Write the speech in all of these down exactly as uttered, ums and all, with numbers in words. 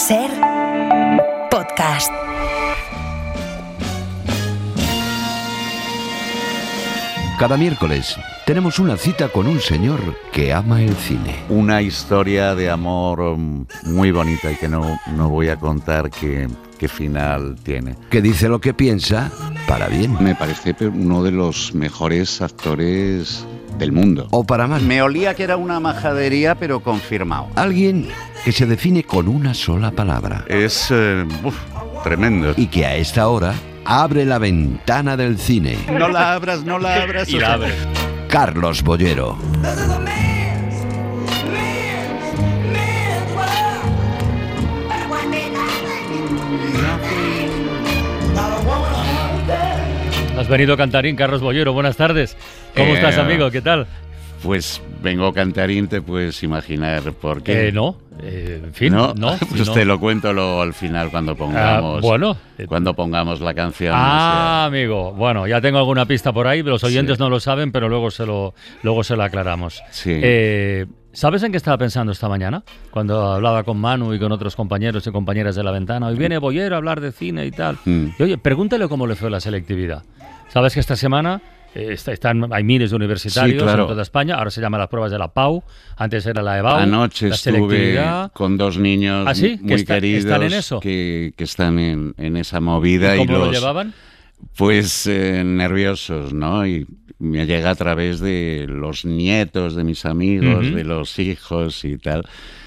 Ser podcast. Cada miércoles tenemos una cita con un señor que ama el cine. Una historia de amor muy bonita y que no, no voy a contar qué, qué final tiene. Que dice lo que piensa para bien. Me parece uno de los mejores actores del mundo. O para mal. Me olía que era una majadería, pero confirmado. Alguien que se define con una sola palabra. Es eh, uf, tremendo. Y que a esta hora abre la ventana del cine. No la abras, no la abras. Y la abre. Carlos Bollero. Has venido cantarín, Carlos Bollero. Buenas tardes. ¿Cómo Eh, estás, amigo? ¿Qué tal? Pues vengo cantarín, te puedes imaginar por qué. Eh, no, eh, en fin, no, no. pues no. te lo cuento luego al final cuando pongamos. Ah, bueno. Cuando pongamos la canción. Ah, amigo. Bueno, ya tengo alguna pista por ahí. Los oyentes Sí. no lo saben, pero luego se lo, luego se lo aclaramos. Sí. Eh, ¿Sabes en qué estaba pensando esta mañana? Cuando hablaba con Manu y con otros compañeros y compañeras de La Ventana. Hoy viene Bollero a hablar de cine y tal. Mm. Y oye, pregúntale cómo le fue la selectividad. ¿Sabes que esta semana eh, está- están, hay miles de universitarios Sí, claro. en toda España? Ahora se llaman las pruebas de la P A U. Antes era la EBAU. Anoche la estuve selectividad. con dos niños ¿Ah, sí? ¿Que muy está- queridos están en eso? Que, que están en, en esa movida. ¿Y cómo y lo los, llevaban? Pues eh, nerviosos, ¿no? Y me llega a través de los nietos de mis amigos, Ujú. de los hijos y tal.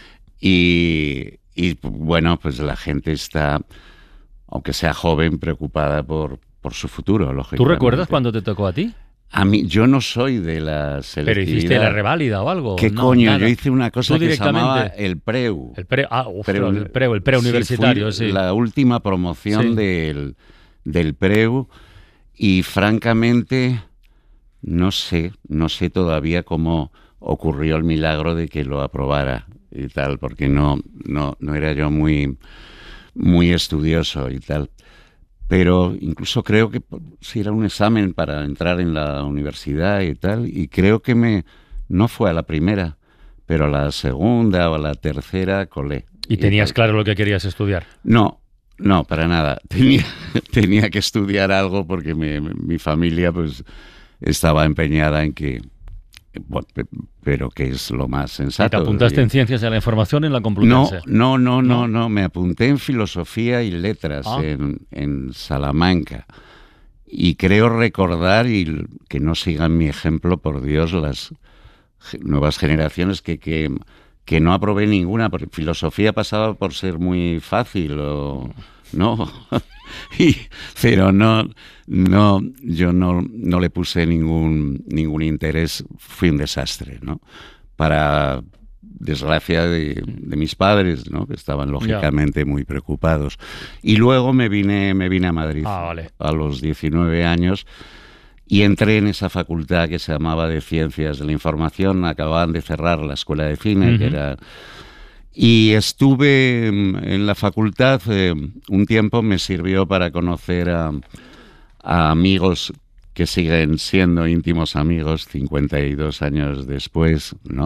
Y, y, bueno, pues la gente está, aunque sea joven, preocupada por, por su futuro, ¿Tú lógicamente. recuerdas cuando te tocó a ti? A mí, yo no soy de la ¿Pero selectividad. hiciste la reválida o algo? ¿Qué No, coño? nada. Yo hice una cosa ¿Tú que se llamaba directamente? el PREU. El pre, ah, uf, Preu- el preu, el preuniversitario, sí. sí. Fui la última promoción Sí. del, del PREU y francamente no sé, no sé todavía cómo ocurrió el milagro de que lo aprobara y tal, porque no, no, no era yo muy, muy estudioso y tal. Pero incluso creo que si era un examen para entrar en la universidad y tal, y creo que me no fue a la primera, pero a la segunda o a la tercera colé. ¿Y tenías tal. claro lo que querías estudiar? No, no, para nada. Tenía, tenía que estudiar algo porque me- mi familia pues estaba empeñada en que, bueno, pe- pero que es lo más ¿Y sensato. te apuntaste Y- en Ciencias de la Información en la no, Complutense? no, no, no, ¿No? no, me apunté en Filosofía y Letras Ah. en, en Salamanca. Y creo recordar, y l- que no sigan mi ejemplo, por Dios, las ge- nuevas generaciones, que, que, que no aprobé ninguna, porque Filosofía pasaba por ser muy fácil, o no. Y- pero no, no, yo no, no le puse ningún, ningún interés, fui un desastre, ¿no? Para desgracia de, de mis padres, ¿no? Que estaban lógicamente muy preocupados. Y luego me vine, me vine a Madrid Ah, vale. a los diecinueve años y entré en esa facultad que se llamaba de Ciencias de la Información. Acababan de cerrar la escuela de cine, que Ujú. era... Y estuve mm, en la facultad eh, un tiempo, me sirvió para conocer a, a amigos que siguen siendo íntimos amigos cincuenta y dos años después, ¿no?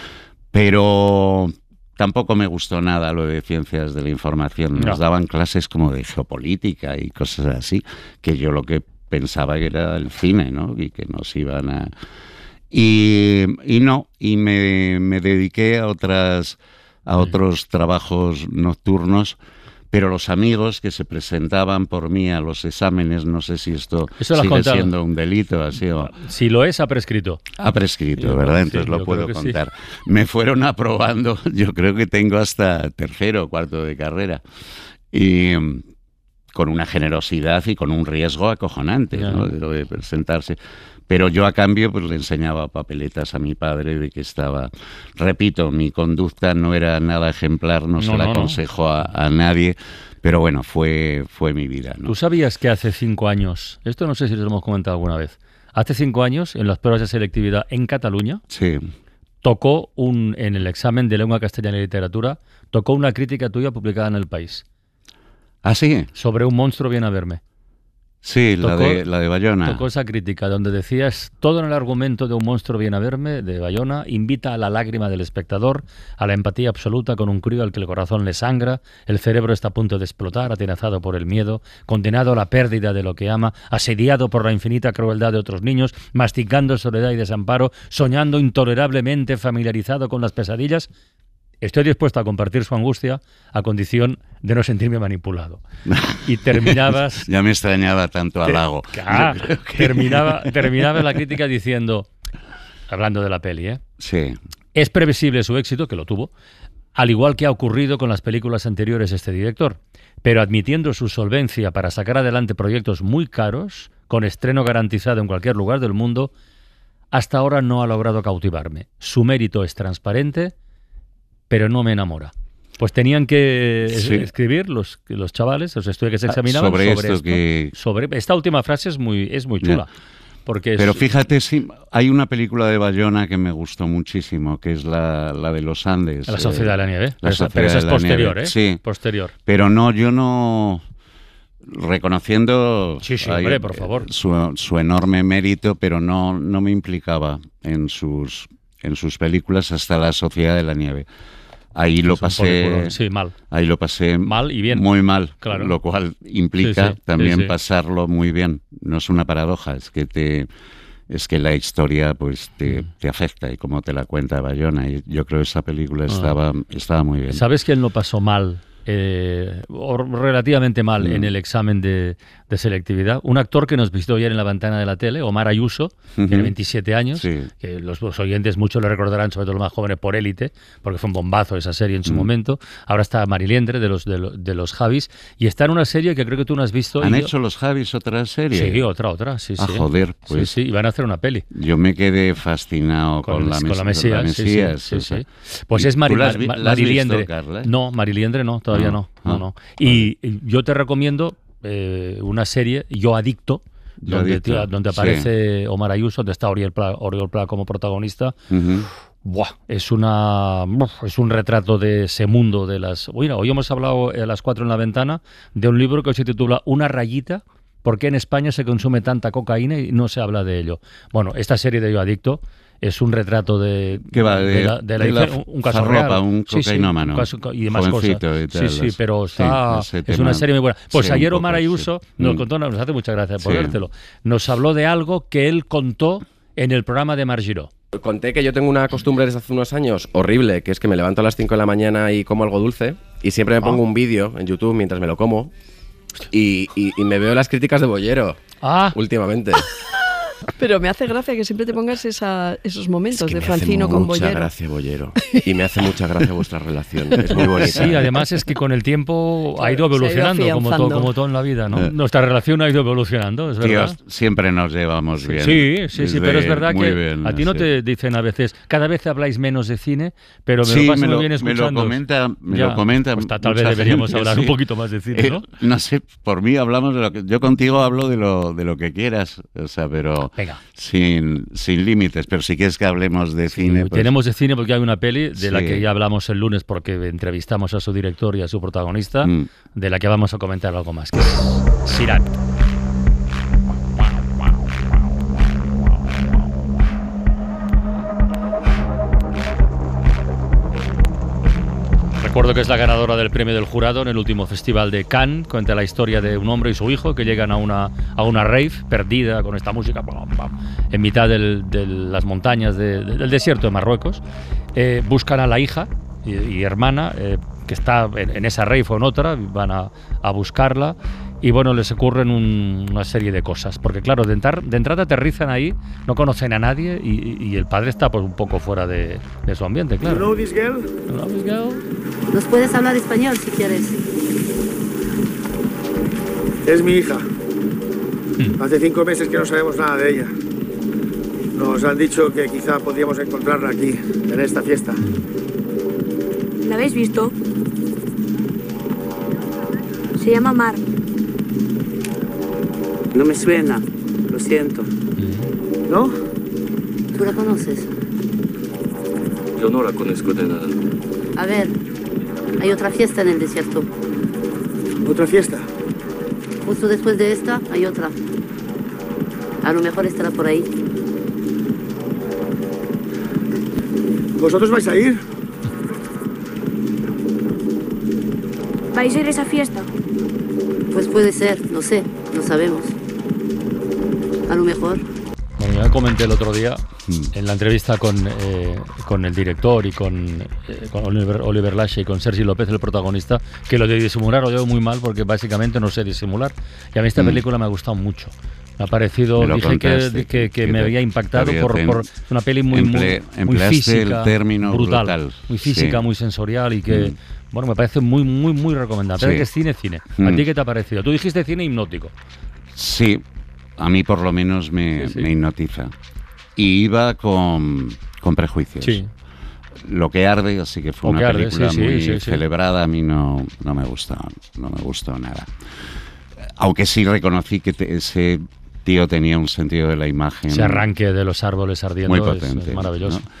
Pero tampoco me gustó nada lo de Ciencias de la Información. Nos No. daban clases como de geopolítica y cosas así, que yo lo que pensaba que era el cine, ¿no? Y que nos iban a... Y, y no, y me, me dediqué a otras a otros trabajos nocturnos, pero los amigos que se presentaban por mí a los exámenes, no sé si esto Eso lo has sigue contado. siendo un delito, así o... Si lo es, ha prescrito. Ha prescrito, Sí, ¿verdad? sí, Entonces yo lo puedo creo que sí. contar. Me fueron aprobando, yo creo que tengo hasta tercero o cuarto de carrera. Y mm, con una generosidad y con un riesgo acojonante, Ya. ¿no? De lo de presentarse. Pero yo a cambio pues le enseñaba papeletas a mi padre de que estaba... Repito, mi conducta no era nada ejemplar, no, No, se la no, no. aconsejo a, a nadie, pero bueno, fue, fue mi vida, ¿no? ¿Tú sabías que hace cinco años, esto no sé si lo hemos comentado alguna vez, hace cinco años, en las pruebas de selectividad en Cataluña, Sí. tocó un, en el examen de lengua castellana y literatura, tocó una crítica tuya publicada en El País ¿Ah, sí? sobre un monstruo viene a verme? Sí, la Tocó- de, la de Bayona. Tocó esa crítica donde decías, todo en el argumento de Un monstruo viene a verme, de Bayona, invita a la lágrima del espectador, a la empatía absoluta con un crío al que el corazón le sangra, el cerebro está a punto de explotar, atenazado por el miedo, condenado a la pérdida de lo que ama, asediado por la infinita crueldad de otros niños, masticando soledad y desamparo, soñando intolerablemente, familiarizado con las pesadillas. Estoy dispuesto a compartir su angustia a condición de no sentirme manipulado. Y terminabas... Ya me extrañaba tanto halago. Ah, Yo creo que- terminaba, terminaba la crítica diciendo, hablando de la peli, ¿eh? Sí, Es previsible su éxito, que lo tuvo, al igual que ha ocurrido con las películas anteriores de este director, pero admitiendo su solvencia para sacar adelante proyectos muy caros, con estreno garantizado en cualquier lugar del mundo, hasta ahora no ha logrado cautivarme. Su mérito es transparente, pero no me enamora. Pues tenían que es- Sí. escribir los, los chavales, los estudiantes que se examinaban sobre sobre, esto que- sobre esta última frase es muy es muy chula, porque es- pero fíjate, sí, hay una película de Bayona que me gustó muchísimo, que es la, la de los Andes. La eh, Sociedad de la Nieve, La pero, esa- Sociedad pero esa es de la posterior, Nieve. ¿eh? Sí, Posterior. pero no, yo no... Reconociendo Sí, sí, ahí, hombre, por eh, favor. Su, su enorme mérito, pero no, no me implicaba en sus, en sus películas hasta La Sociedad de la Nieve. Ahí lo Es un pasé, peliculón, sí, mal. ahí lo pasé Mal y bien. muy mal, Claro. lo cual implica Sí, sí, también sí, sí. pasarlo muy bien. No es una paradoja, es que te es que la historia pues te, Mm. te afecta y como te la cuenta Bayona. Y yo creo que esa película Ah. estaba estaba muy bien. ¿Sabes quién lo pasó mal? Eh, o relativamente mal Mm. en el examen de, de selectividad. Un actor que nos visitó ayer en la ventana de la tele, Omar Ayuso, Ujú. tiene veintisiete años, Sí. que los, los oyentes muchos le recordarán, sobre todo los más jóvenes, por Élite, porque fue un bombazo esa serie en su Mm. momento. Ahora está Mariliendre, de los, de, los, de los Javis, y está en una serie que creo que tú no has visto. ¿Han y yo- hecho los Javis otra serie? Sí, otra, otra, sí, Ah, sí. joder, pues Sí, sí, y van a hacer una peli. yo me quedé fascinado con, Con, la, con mes- la Mesías, la sí, Mesías, sí, o sí, sea. sí. Pues ¿Y es Mari, tú la has vi- Mar- la has visto, Mariliendre. Carla? No, Mariliendre no, todavía Ah, no. no, ah, no. Y, y yo te recomiendo eh, una serie, Yo Adicto, Yo donde, Adicto, tío, donde sí. aparece Omar Ayuso, donde está Oriol Pla, Oriol Pla como protagonista. Ujú. Buah, es una uf, es un retrato de ese mundo de las... Bueno, hoy hemos hablado a las cuatro en la ventana de un libro que se titula Una rayita, ¿por qué en España se consume tanta cocaína y no se habla de ello? Bueno, esta serie de Yo Adicto es un retrato de, ¿Qué va? De- la, de la de la dife- un caso farropa, real. un Sí, sí, cocainómano, un caso- y demás jovencito cosas. y tal, sí, sí, las- pero sí, está, ese es tema- una serie muy buena. Pues sí, un ayer poco, Omar sí. Ayuso nos Mm. contó, nos hace mucha gracia Sí. ponértelo, nos habló de algo que él contó en el programa de Mar Giró. Conté que yo tengo una costumbre desde hace unos años horrible, que es que me levanto a las cinco de la mañana y como algo dulce, y siempre me pongo Ah. un vídeo en YouTube mientras me lo como, y, y- y me veo las críticas de Bollero Ah, últimamente. Pero me hace gracia que siempre te pongas esa- esos momentos Que de me hace Francino con mucha Bollero. gracia Bollero. Y me hace mucha gracia vuestra relación. Es muy bonita. sí, además es que con el tiempo ha ido Se ha ido evolucionando, como, todo, afianzando. como todo en la vida, ¿no? Eh. Nuestra relación ha ido evolucionando, es verdad. Tíos, siempre nos llevamos bien. Sí, sí, sí, Desde- pero es verdad muy que bien, a ti no sí. te dicen a veces, cada vez habláis menos de cine, pero me Sí, lo paso me muy lo, bien me lo escuchando. comenta, me lo comenta Pues ta- tal vez mucha deberíamos gente, hablar sí. un poquito más de cine, ¿no? Eh, no sé, por mí hablamos de lo que... Yo contigo hablo de lo, de lo que quieras, o sea, pero Venga. sin, sin límites. Pero si quieres que hablemos de cine... pues- Tenemos de cine porque hay una peli de la Sí. que ya hablamos el lunes porque entrevistamos a su director y a su protagonista, Mm. de la que vamos a comentar algo más, que es Sirak. Recuerdo que es la ganadora del premio del jurado en el último festival de Cannes. Cuenta la historia de un hombre y su hijo que llegan a una, a una rave perdida con esta música pam, pam, en mitad del- de las montañas de- de- del desierto de Marruecos. Eh, buscan a la hija y, y hermana eh, que está en, en esa rave o en otra, van a, a buscarla. Y bueno, les ocurren un- una serie de cosas. Porque claro, de, entrar- de entrada aterrizan ahí, no conocen a nadie y, y el padre está pues un poco fuera de, de su ambiente, claro. You know this girl? You know this girl? Nos puedes hablar español si quieres. Es mi hija. Hmm. Hace cinco meses que no sabemos nada de ella. Nos han dicho que quizá podríamos encontrarla aquí, en esta fiesta. ¿La habéis visto? Se llama Mar. No me suena, lo siento. ¿No? ¿Tú la conoces? Yo no la conozco de nada. A ver, hay otra fiesta en el desierto. ¿Otra fiesta? Justo después de esta hay otra. A lo mejor estará por ahí. ¿Vosotros vais a ir? ¿Vais a ir a esa fiesta? Pues puede ser, no sé, no sabemos. A lo mejor. Bueno, ya comenté el otro día en la entrevista con, eh, con el director y con, eh, con Oliver, Oliver Lache y con Sergi López, el protagonista, que lo de disimular lo llevo muy mal porque básicamente no sé disimular. Y a mí esta mm. película me ha gustado mucho. Me ha parecido, me dije que, que, que me había impactado por, por una peli muy, emple, muy, muy física, el término brutal, brutal, muy física, sí. muy sensorial y que, mm. bueno, me parece muy, muy, muy recomendable. Sí. Pero que es cine, cine. ¿A mm. ti qué te ha parecido? Tú dijiste cine hipnótico. Sí, a mí por lo menos me, sí, sí. me hipnotiza. Y iba con, con prejuicios. Sí. Lo que arde, así que fue Lo una arde, película sí, muy sí, sí, celebrada, a mí no, no me gustó, no me gustó nada. Aunque sí reconocí que te, ese tío tenía un sentido de la imagen. Ese arranque de los árboles ardiendo muy potente, es, es maravilloso. ¿no?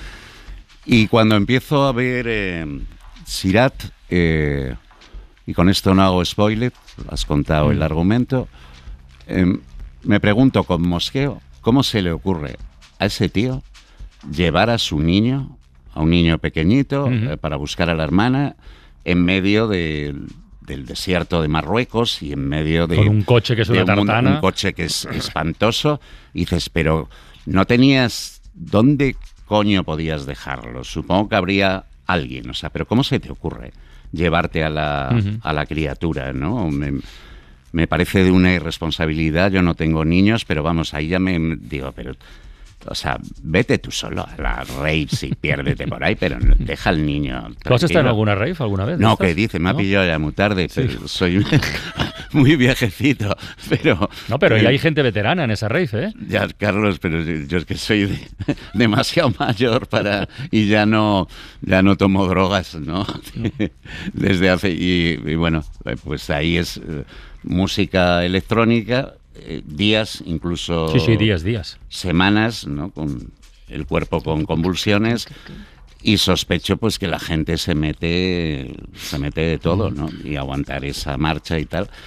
Y cuando empiezo a ver eh, Sirat, eh, y con esto no hago spoiler, has contado mm. el argumento, eh, me pregunto con mosqueo, ¿cómo se le ocurre a ese tío llevar a su niño, a un niño pequeñito, uh-huh. eh, para buscar a la hermana en medio de, del desierto de Marruecos y en medio de... Con un coche que es una un, tartana. Un coche que es espantoso. Y dices, pero no tenías... ¿Dónde coño podías dejarlo? Supongo que habría alguien, o sea, pero ¿cómo se te ocurre llevarte a la, uh-huh. a la criatura, no? Me, me parece de una irresponsabilidad. Yo no tengo niños, pero vamos, ahí ya me digo, pero... O sea, vete tú solo a la rave y piérdete por ahí, pero deja al niño. ¿Tú has estado en alguna rave alguna vez? No, que dice, me ha ¿no? pillado ya muy tarde, sí. pero soy muy viejecito, pero... No, pero eh, ya hay gente veterana en esa rave, ¿eh? Ya, Carlos, pero yo es que soy de, demasiado mayor para... Y ya no, ya no tomo drogas, ¿no? Desde hace... Y, y bueno, pues ahí es uh, música electrónica... Eh, días, incluso sí, sí, días, días. semanas, ¿no? Con el cuerpo con convulsiones y sospecho pues que la gente se mete se mete de todo, ¿no? Y aguantar esa marcha y tal.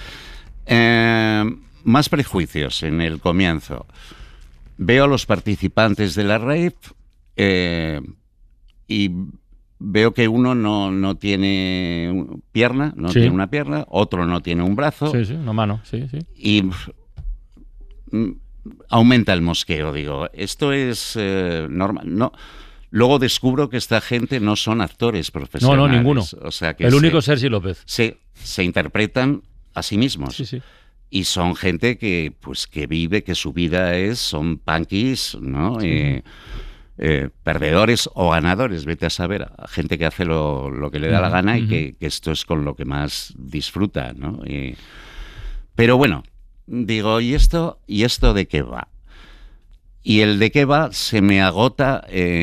Eh, más prejuicios en el comienzo. Veo a los participantes de la rave eh, y veo que uno no, no tiene pierna, no sí. tiene una pierna, otro no tiene un brazo. Sí, sí, una mano, sí, sí. Y aumenta el mosqueo, digo, esto es eh, normal, no. Luego descubro que esta gente no son actores profesionales. No, no, ninguno. O sea que el se, único es Sergi López. Se, se interpretan a sí mismos. Sí, sí. Y son gente que, pues, que vive, que su vida es, son punkis, ¿no? Sí. Eh, eh, perdedores o ganadores, vete a saber, a gente que hace lo, lo que le da uh-huh, la gana uh-huh. y que, que esto es con lo que más disfruta, ¿no? Y, pero bueno, digo, ¿y esto, ¿y esto de qué va? Y el de qué va se me agota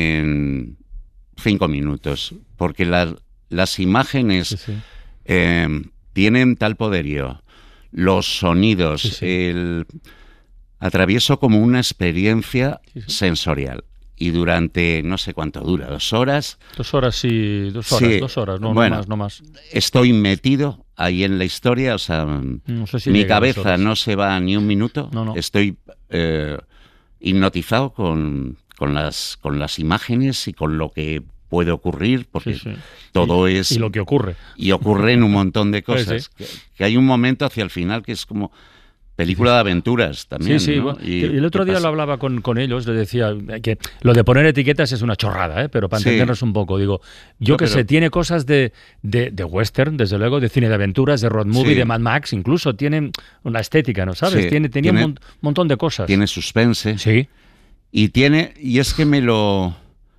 en cinco minutos, porque la, las imágenes sí, sí. Eh, tienen tal poderío, los sonidos, sí, sí. El, atravieso como una experiencia sí, sí. sensorial. Y durante, no sé cuánto dura, dos horas. Dos horas y dos horas, sí. dos horas, no, bueno, no más, no más. Estoy metido ahí en la historia, o sea, no sé si mi cabeza no se va ni un minuto. No, no. Estoy eh, hipnotizado con, con, las, con las imágenes y con lo que puede ocurrir, porque sí, sí. todo y, es... Y lo que ocurre. Y ocurre en un montón de cosas. Sí, sí. Que, que hay un momento hacia el final que es como... Película de aventuras también, sí, sí, ¿no? Bueno, y, el otro día pasa? lo hablaba con, con ellos, les decía que lo de poner etiquetas es una chorrada, ¿eh? Pero para sí. entendernos un poco, digo, yo no, que pero... sé, tiene cosas de, de, de western, desde luego, de cine de aventuras, de road movie, sí. de Mad Max, incluso tienen una estética, ¿no sabes? Sí. Tiene, tenía tiene, un mon- montón de cosas. Tiene suspense. Sí. Y tiene, y es que me lo...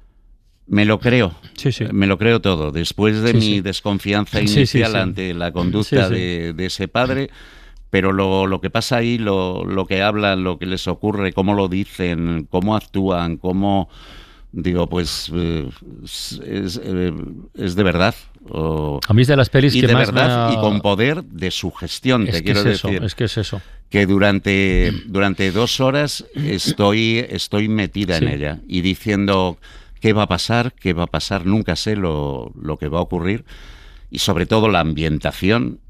Me lo creo, sí, sí. me lo creo todo. Después de sí, mi sí. desconfianza inicial sí, sí, sí. ante la conducta sí, sí. De, de ese padre... Pero lo, lo que pasa ahí, lo, lo que hablan, lo que les ocurre, cómo lo dicen, cómo actúan, cómo... Digo, pues eh, es, es, eh, es de verdad. O, a mí es de las pelis y que de más verdad, me ha... y con poder de sugestión, es te que quiero es decir. Eso, es que es eso. Que durante, durante dos horas estoy, estoy metida sí. en ella y diciendo qué va a pasar, qué va a pasar, nunca sé lo, lo que va a ocurrir. Y sobre todo la ambientación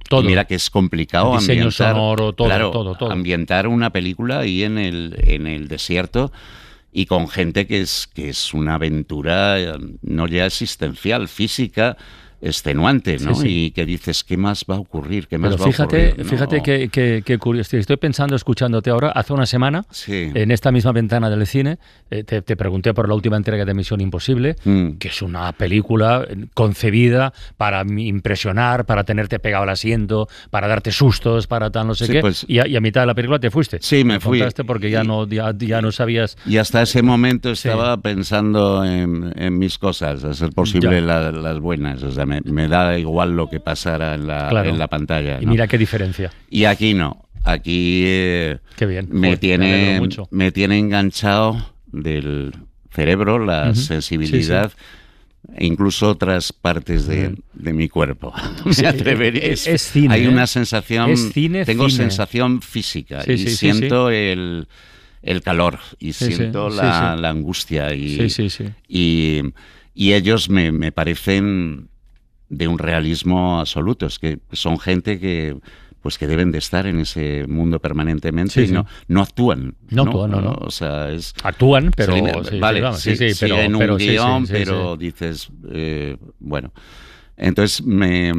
Todo. Y mira que es complicado el diseño ambientar, sonoro, todo, claro, todo, todo. ambientar una película ahí en el, en el desierto y con gente que es, que es una aventura eh, no ya existencial, física, extenuante, ¿no? Sí, sí. Y que dices, ¿qué más va a ocurrir? ¿Qué más Pero va fíjate, a ocurrir? ¿no? fíjate que, que, que curioso. Estoy pensando, escuchándote ahora, hace una semana, Sí. en esta misma ventana del cine, eh, te, te pregunté por la última entrega de Misión Imposible, Mm. que es una película concebida para impresionar, para tenerte pegado al asiento, para darte sustos, para tal no sé Sí, qué, pues- y, a, y a mitad de la película te fuiste. Sí, me fui. contaste porque ya, Y- no, ya, ya no sabías... Y hasta ese momento estaba pensando en, en mis cosas, a ser posible Ya. la- las buenas. O sea, me, me da igual lo que pasara en la, Claro. en la pantalla. Y ¿no? mira qué diferencia. Y aquí no. Aquí eh, Qué bien. me, Joder, me alegro tiene, mucho. me tiene enganchado del cerebro la Ujú. sensibilidad e incluso otras partes de, de mi cuerpo. Sí, Me atrevería. es- es cine, Hay ¿eh? una sensación, Es cine, tengo cine. sensación física Sí, y sí, sí, siento el el calor y Sí, sí, siento sí, la, sí. la angustia y, Sí, sí, sí. y, y ellos me, me parecen de un realismo absoluto. Es que son gente que pues que deben de estar en ese mundo permanentemente Sí, y sí. no, no actúan. No actúan, no, no. O sea, es... Actúan, pero... se line- sí, sí, vale, vamos, sí, sí, sí, pero, siguen un pero sí, sí, guión, sí, pero sí. dices, eh, bueno. Entonces me,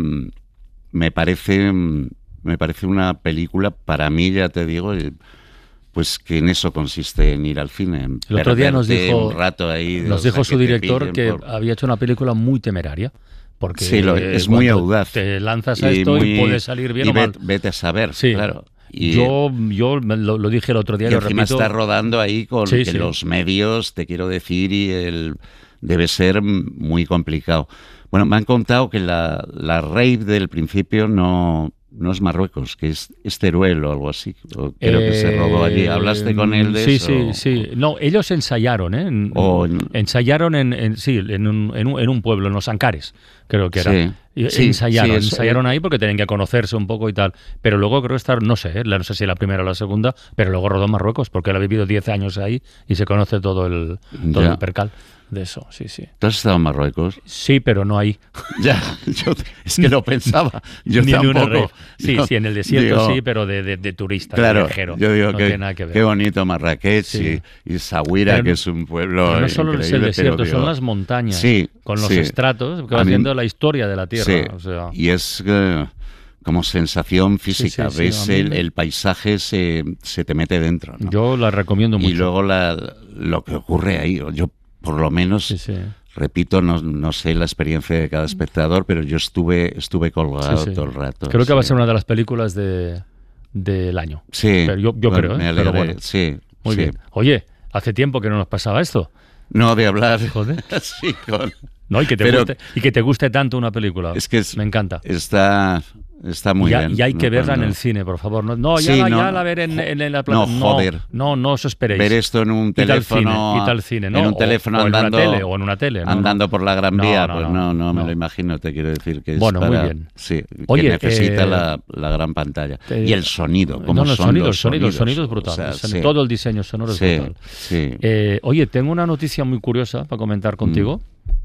me parece me parece una película, para mí, ya te digo, eh, pues que en eso consiste en ir al cine. en El otro día nos perderte dijo, un rato ahí, nos o sea, dijo su que te director pillen que por- había hecho una película muy temeraria. Porque Sí, lo- es cuando muy audaz. Te lanzas a Y esto muy- y puede salir bien y o mal. vet- vete a saber, Sí. claro. Y, yo yo me lo, lo dije el otro día, y lo encima repito. está rodando ahí con Sí, que sí. los medios, te quiero decir, y el debe ser muy complicado. Bueno, me han contado que la, la rave del principio no, no es Marruecos, que es, es Teruel o algo así. O creo que se rodó allí. ¿Hablaste con él de sí, eso? Sí, sí, sí. No, ellos ensayaron, ¿eh? En- O en- ensayaron en, en- sí, en un, en, un, en un pueblo, en los Ancares, creo que era. Sí. Y Sí, ensayaron, sí, es- ensayaron ahí porque tenían que conocerse un poco y tal. Pero luego creo que estar, no sé, ¿eh? no sé si la primera o la segunda, pero luego rodó en Marruecos porque él ha vivido diez años ahí y se conoce todo el, todo Ya. el percal de eso, sí, sí. ¿Tú has estado en Marruecos? Sí, pero no ahí. Ya, yo, es que lo pensaba. Yo Ni en una tampoco. rave. Sí, Yo sí, en el desierto digo, sí, pero de, de, de turista, Claro, de viajero. yo digo no que tiene nada que ver. qué bonito Marrakech Sí. y, y Sahuira, Pero que no- es un pueblo Pero no solo es el increíble, desierto, pero son digo, las montañas, sí, con los sí. estratos, que A va mí- viendo la historia de la Tierra. Sí, O sea, y es eh, como sensación física. Sí, sí, sí, Ves a mí el, me- el paisaje, se, se te mete dentro, ¿no? yo la recomiendo mucho. Y luego la, lo que ocurre ahí, yo por lo menos, Sí, sí. repito, no, no sé la experiencia de cada espectador, pero yo estuve, estuve colgado Sí, sí. todo el rato. Creo que va a sí. ser una de las películas de, del año. Sí, Pero yo, yo bueno, creo, ¿eh? me Pero alegré, bueno, sí, muy sí. bien. Oye, hace tiempo que no nos pasaba esto. No, de hablar. Joder. Sí, con- No, y que te Pero- guste y que te guste tanto una película. Es que es- me encanta. Está, está muy y, ya- bien. y hay que ¿no? verla en Cuando- el cine, por favor. No, no ya, Sí, la, no, ya la ver en, jo- en, en la no, plata. joder. No, no os esperéis. Ver esto en un Y tal teléfono, cine, y tal cine, ¿no? en un O- teléfono o, andando, en una tele, o en una tele. no, andando no. por la Gran No, Vía, no, pues no, no, no, me no. lo imagino, te quiero decir que es Bueno, muy para- bien. Sí, Oye, que necesita eh, la, la gran pantalla. te- Y el sonido, No, cómo no, el son sonido, los el sonido, el sonidos. sonido es brutal. O sea, El sonido- sí. Todo el diseño sonoro es Sí, brutal. sí. Eh, oye, tengo una noticia muy curiosa para comentar contigo.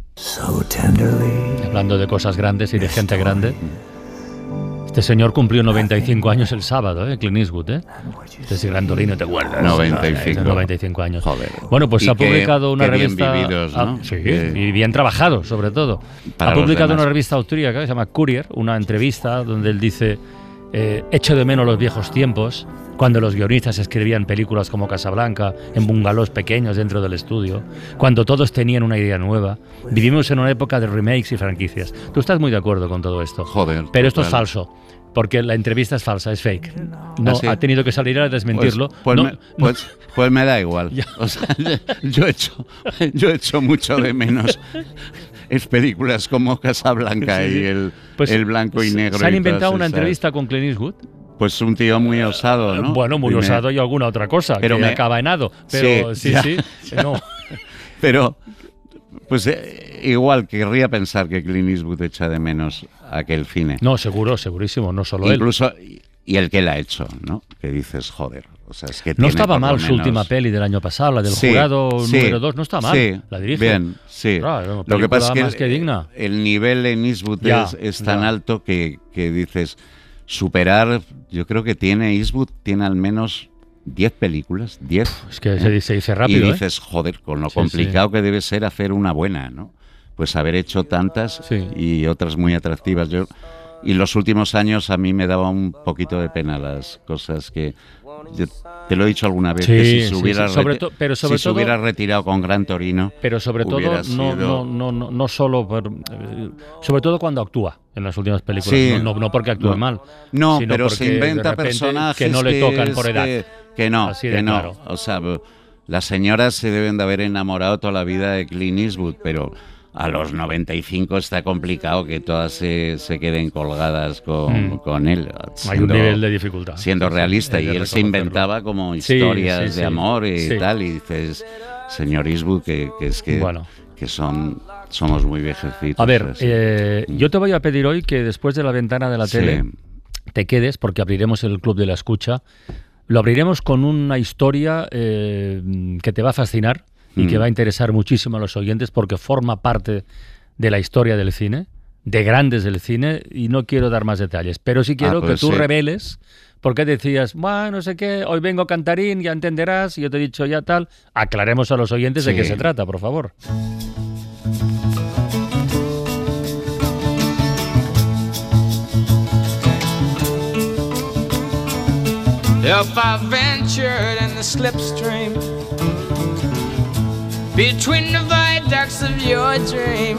Mm. Hablando de cosas grandes y de gente grande. Este señor cumplió noventa y cinco años el sábado, ¿eh? Clint Eastwood, ¿eh? Este es grandolino, ¿te acuerdas? noventa y cinco. noventa y cinco años. Joder. Bueno, pues Y ha qué- publicado una qué bien revista... vividos, ah, ¿no? sí, Que- y bien trabajado, sobre todo. Para Ha los publicado demás. una revista austríaca que se llama Courier, una entrevista donde él dice: eh, echo de menos los viejos tiempos, cuando los guionistas escribían películas como Casablanca en bungalows pequeños dentro del estudio, cuando todos tenían una idea nueva. Vivimos en una época de remakes y franquicias. Tú estás muy de acuerdo con todo esto. Joder. Pero esto es total. falso, porque la entrevista es falsa, es fake. No, ¿Ah, sí? ha tenido que salir a desmentirlo. Pues, pues No, me, no- pues- pues me da igual. Ya. O sea, yo he hecho, yo he hecho mucho de menos es películas como Casablanca Sí, sí. y el, Pues, el blanco y negro. ¿Se han y inventado todas una esas. entrevista con Clint Eastwood? Pues un tío muy osado, ¿no? Bueno, muy Y me- osado y alguna otra cosa, Pero que me- acaba en ado. Pero sí, Sí, sí. ya, no. Pero, pues eh, igual querría pensar que Clint Eastwood echa de menos aquel cine. No, seguro, segurísimo, no solo él. Incluso, y el que la ha hecho, ¿no? Que dices, joder, o sea, es que No tiene estaba por mal lo su menos- última peli del año pasado, la del Sí, jurado sí, número dos, no está mal. sí, La dirige. bien, sí. Claro, era una Lo que pasa es película que más que el, digna. el nivel en Eastwood Ya, es, es tan ya. alto que, que dices, superar, yo creo que tiene Eastwood, tiene al menos diez películas, diez. Es que ¿eh? se dice rápido. Y dices, ¿eh? joder, con lo sí, complicado sí. que debe ser hacer una buena, ¿no? Pues haber hecho tantas sí. y otras muy atractivas. Yo, y los últimos años a mí me daba un poquito de pena las cosas que... Yo te lo he dicho alguna vez, sí, que si se hubiera, sí, sí. Sobre to, pero sobre si todo, se hubiera retirado con Gran Torino... Pero sobre todo, no, sido... no, no, no, no solo... Por, eh, sobre todo cuando actúa en las últimas películas. Sí. No, no, no porque actúe no. mal. No, pero se inventa personajes que no le tocan que por edad. Que, que no, Así que de no. Claro. O sea, las señoras se deben de haber enamorado toda la vida de Clint Eastwood, pero... A los noventa y cinco está complicado que todas se, se queden colgadas con, mm. con él. Siendo, Hay un nivel de dificultad. Siendo sí, realista. sí, y él se inventaba como historias sí, sí, sí. de amor y sí. tal. Y dices, señor Eastwood, que, que es que, bueno. que son somos muy viejecitos. A ver, eh, yo te voy a pedir hoy que después de la ventana de la sí. tele te quedes, porque abriremos el Club de la Escucha. Lo abriremos con una historia eh, que te va a fascinar. Y que va a interesar muchísimo a los oyentes porque forma parte de la historia del cine, de grandes del cine, y no quiero dar más detalles, pero sí quiero ah, pues que tú sí. reveles por qué decías, bueno, no sé qué, hoy vengo cantarín, ya entenderás, y yo te he dicho ya tal. Aclaremos a los oyentes sí. de qué se trata, por favor. If I ventured in the slipstream between the viaducts of your dream,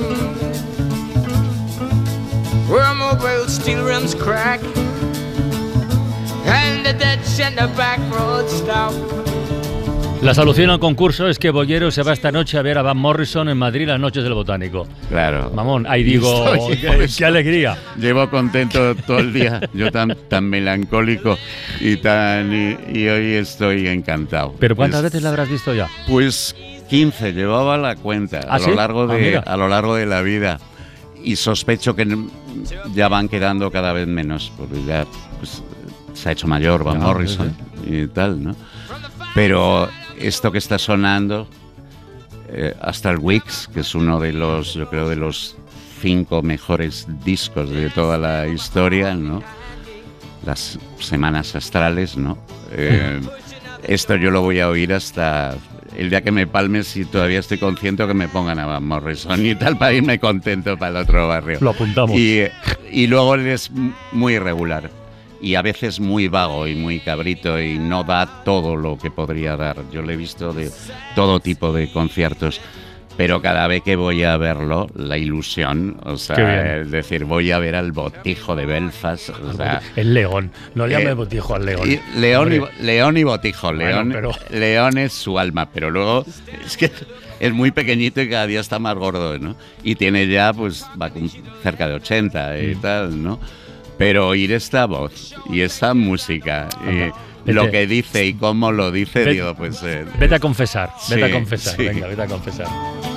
where mobile steel rims crack and the ditch and the back road stop. La solución al concurso es que Bollero se va esta noche a ver a Van Morrison en Madrid las noches del Botánico. Claro. Mamón, ahí digo, qué, qué alegría. Llevo contento todo el día, yo tan, tan melancólico y tan y, y hoy estoy encantado. ¿Pero cuántas pues, veces la habrás visto ya? Pues quince, llevaba la cuenta ¿Ah, a sí? lo largo de ah, a lo largo de la vida, y sospecho que ya van quedando cada vez menos porque ya pues, se ha hecho mayor Van ya, Morrison sí, sí. y tal, ¿no? Pero esto que está sonando eh, hasta el Weeks, que es uno de los yo creo de los cinco mejores discos de toda la historia, ¿no? Las Semanas Astrales, ¿no? Eh, esto yo lo voy a oír hasta el día que me palmes, y todavía estoy consciente que me pongan a Van Morrison y tal, para irme contento para el otro barrio. Lo apuntamos. Y, y luego él es muy irregular y a veces muy vago y muy cabrito y no da todo lo que podría dar. Yo le he visto de todo tipo de conciertos, pero cada vez que voy a verlo, la ilusión, o sea, es decir, voy a ver al Botijo de Belfast, o sea, el León, no le llame eh, Botijo al León. Y León, y, León y Botijo, León, bueno, pero... León es su alma, pero luego es que es muy pequeñito y cada día está más gordo, ¿no? Y tiene ya, pues, va con cerca de ochenta y mm. tal, ¿no? Pero oír esta voz y esta música... Y, Vete. Lo que dice y cómo lo dice, vete, digo, pues... Eh, vete a confesar, vete sí, a confesar, sí. venga, vete a confesar.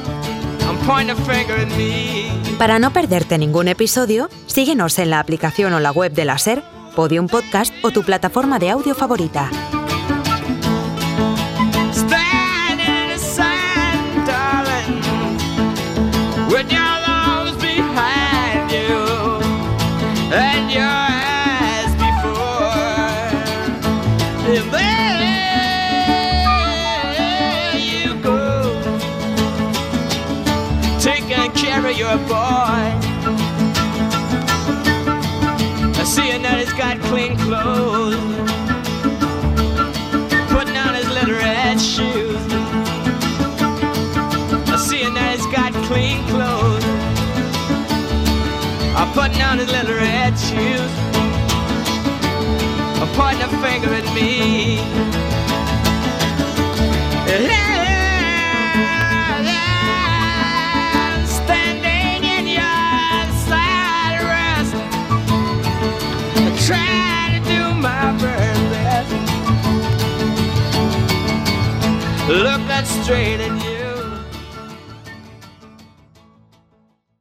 Para no perderte ningún episodio, síguenos en la aplicación o la web de la SER, Podium Podcast o tu plataforma de audio favorita. Your boy, I see that he's got clean clothes, putting on his little red shoes. I see that he's got clean clothes, I'm putting on his little red shoes. I'm pointing a finger at me. Hey, trying to do my very best. Look that straight at you.